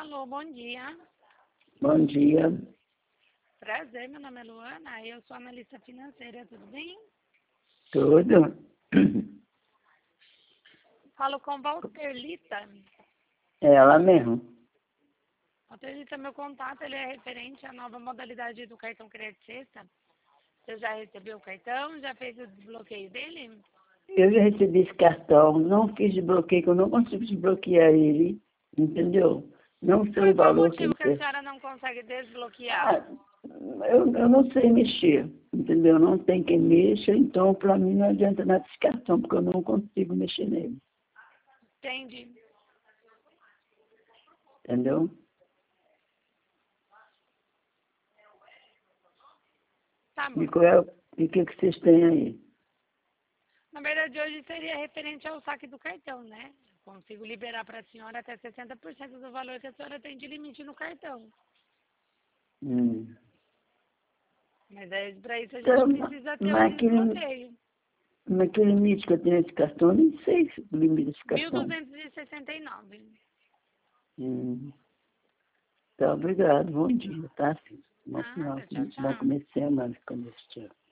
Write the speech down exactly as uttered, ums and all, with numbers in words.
Alô, bom dia. Bom dia. Prazer, meu nome é Luana, eu sou analista financeira, tudo bem? Tudo? Falo com Walterlita. É ela mesmo. Walterlita, meu contato ele é referente à nova modalidade do cartão Crédito Sexta. Você já recebeu o cartão? Já fez o desbloqueio dele? Eu já recebi esse cartão, não fiz desbloqueio, que eu não consigo desbloquear ele, entendeu? Não sei Por o qual valor que ele motivo que a tem. senhora não consegue desbloquear? Ah, eu, eu não sei mexer, entendeu? Não tem quem mexa, então para mim não adianta nada esse cartão, porque eu não consigo mexer nele, Entendi. entendeu? Tá E bom. qual é, o- e o que, que vocês têm aí? Na verdade, hoje seria referente ao saque do cartão, né? Consigo liberar para a senhora até sessenta por cento do valor que a senhora tem de limite no cartão. Hum. Mas aí, para isso a gente Então, precisa ter o naquele, desbloqueio. naquele limite que eu tenho esse cartão, eu nem sei se o limite desse mil cartão. duzentos e sessenta e nove. Hum. Tá, obrigado. Bom dia, tá? Bom final, Nada, tchau, bom tchau. começo de semana, começo de